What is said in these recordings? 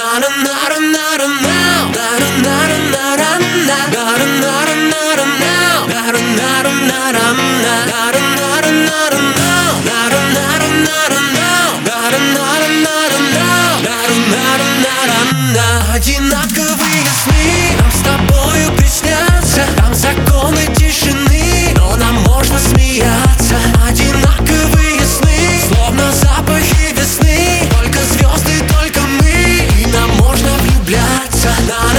Одинаковые сны нам с тобою приснятся. Там законы тишины, но нам можно смеяться. Одинаковые сны, словно запахи весны. Только звезды, только мы, и нам можно влюбляться.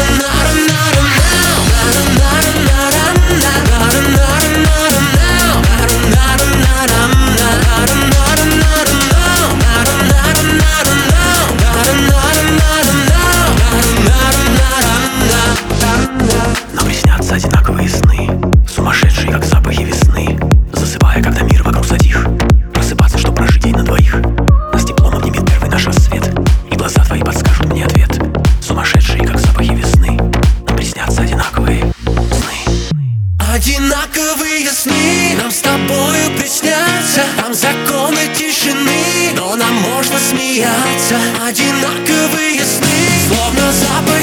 Нам приснятся одинаковые сны, сумасшедшие, как запахи весны. Засыпая, когда мир вокруг затих, просыпаться, чтоб прожить день на двоих. Нас теплом обнимет первый наш рассвет, и глаза твои подскажут мне ответ. Сумасшедшие, как запахи весны. Нам приснятся одинаковые сны. Одинаковые сны нам с тобою приснятся. Там законы тишины, но нам можно смеяться. Одинаковые сны, словно запахи